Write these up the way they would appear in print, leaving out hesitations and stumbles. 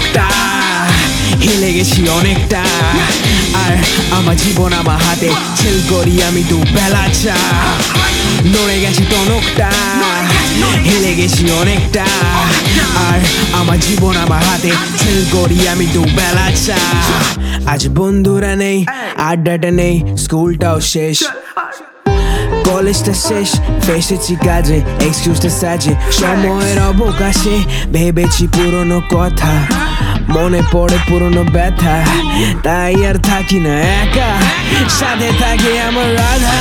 টনকটা হেলে গেছি অনেকটা আর আমার জীবন আমার হাতে ছেল করি আমি দুবেলা চা নড়ে গেছে টনকটা হেলে গেছি অনেকটা আর আমার জীবন আমার হাতে ছেল করি আমি দুবেলা চা আজ বন্ধুরা নেই আড্ডাটা নেই স্কুলটাও শেষ কলেজটা শেষ ফেসেছি কাজে এক্সকিউজটা সাজে সময়ের অবকাশে ভেবেছি পুরনো কথা মনে পড়ে পুরনো ব্যথা তাই আর থাকি না একা সাথে থাকে আমার রাধা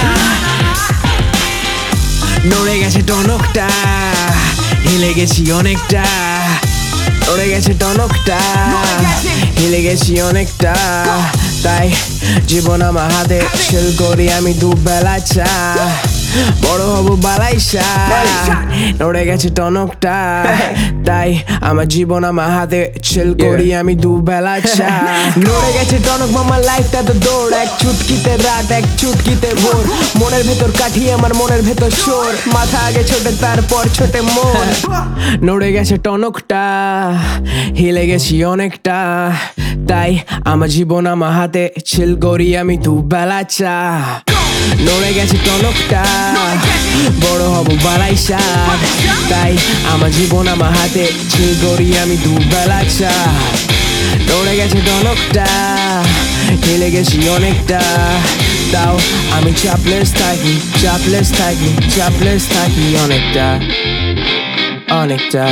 নড়ে গেছে টনকটা হেলে গেছি অনেকটা নড়ে গেছে টনকটা হেলে গেছি অনেকটা তাই জীবন আমার হাতে ছেল করি আমি দুবেলা চা বড় হব বালাইসা নড়ে গেছে টনকটা তাই আমার জীবন আমার হাতে ছেল করি আমি দুবেলা চা নড়ে গেছে টনক মামার লাইফটা তো দৌড় এক চুটকিতে রাত এক চুটকিতে ভোর মনের ভেতর কাঠি আমার মনের ভেতর চোর মাথা আগে ছোটে তারপর ছোটে মন নড়ে গেছে টনকটা হেলে গেছি অনেকটা তাই আমার জীবন আমার হাতে ছেল করি আমি দুবেলা চা নড়ে গেছে টনকটা বড় হব বালাইসা তাই আমার জীবন আমার হাতে ছেল করি আমি দুবেলা চা নড়ে গেছে টনকটা হেলে গেছি অনেকটা তাও আমি চাপলেস থাকি চাপলেস থাকি চাপলেস থাকি অনেকটা অনেকটা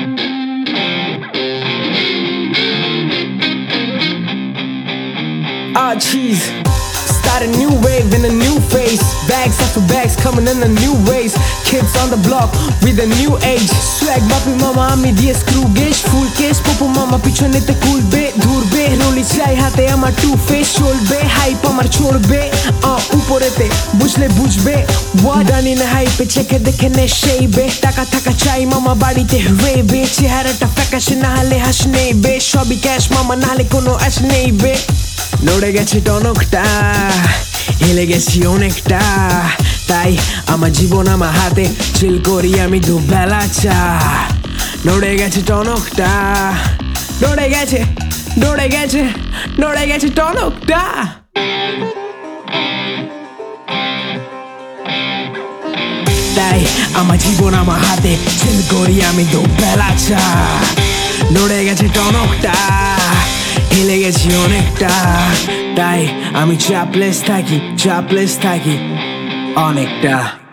Ah, cheese. Start a new wave in a new phase. Bags after bags coming in a new ways. Kids on the block with a new age. Swag bapi mama ami diye screw gauge. Full case popo mama pichone te cool be. Dur be roli chai hate amar two face. Cholbe hype amar chorbe. Uporete bujhle bujbe. What dani na hype cheke dekhe ne sheibe. Taka taka chai mama barite rebe. Cheharata fakash na hale hash neibe. Shobi cash mama na hale kono ash neibe. নড়ে গেছে টনকটা হেলে গেছি অনেকটা তাই আমার জীবন আমার হাতে চিল করি আমি দুবেলা চা নড়ে গেছে টনকটা নড়ে গেছে নড়ে গেছে নড়ে গেছে টনকটা তাই আমার জীবন আমার হাতে চিল করি আমি দুবেলা চা নড়ে গেছে টনকটা হেলে গেছি অনেকটা তাই আমি চাপলেস থাকি অনেকটা